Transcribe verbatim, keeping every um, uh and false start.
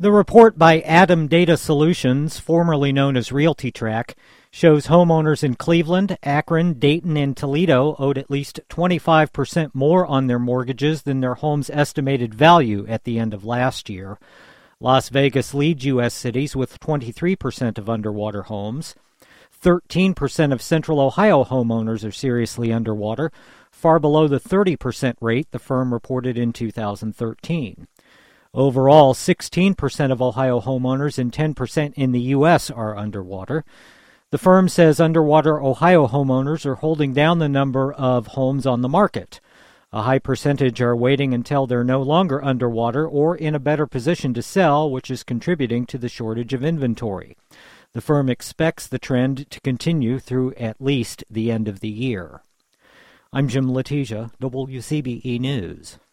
The report by Adam Data Solutions, formerly known as RealtyTrack, shows homeowners in Cleveland, Akron, Dayton, and Toledo owed at least twenty-five percent more on their mortgages than their home's estimated value at the end of last year. Las Vegas leads U S cities with twenty-three percent of underwater homes. thirteen percent of Central Ohio homeowners are seriously underwater, far below the thirty percent rate the firm reported in two thousand thirteen. Overall, sixteen percent of Ohio homeowners and ten percent in the U S are underwater. The firm says underwater Ohio homeowners are holding down the number of homes on the market. A high percentage are waiting until they're no longer underwater or in a better position to sell, which is contributing to the shortage of inventory. The firm expects the trend to continue through at least the end of the year. I'm Jim Letizia, W C B E News.